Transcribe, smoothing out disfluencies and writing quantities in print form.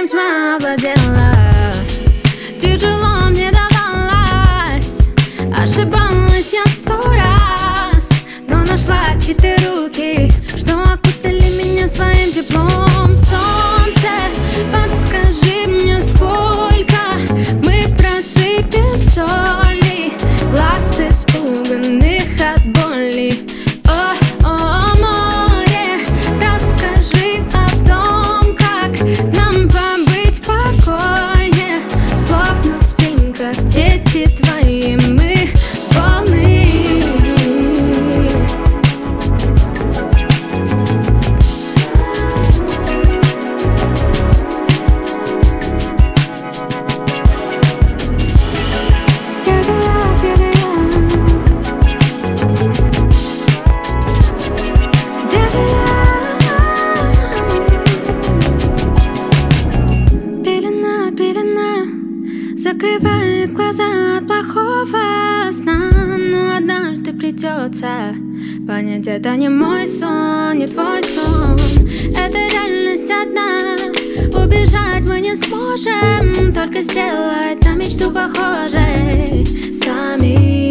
тьма овладела, тяжело мне давалось. Ошибалась я 100 раз, но нашла чьи-то руки, что окутали меня своим теплом. Солнце, подскажи мне, сколько мы просыпем соли, глаз испуганных от боли. О, море, расскажи о том, как нам побыть в покое. Словно спим, как дети твои, мы волны. Закрывает глаза от плохого сна, но однажды придется понять, это не мой сон, не твой сон. Это реальность одна, убежать мы не сможем, только сделать на мечту похожей сами.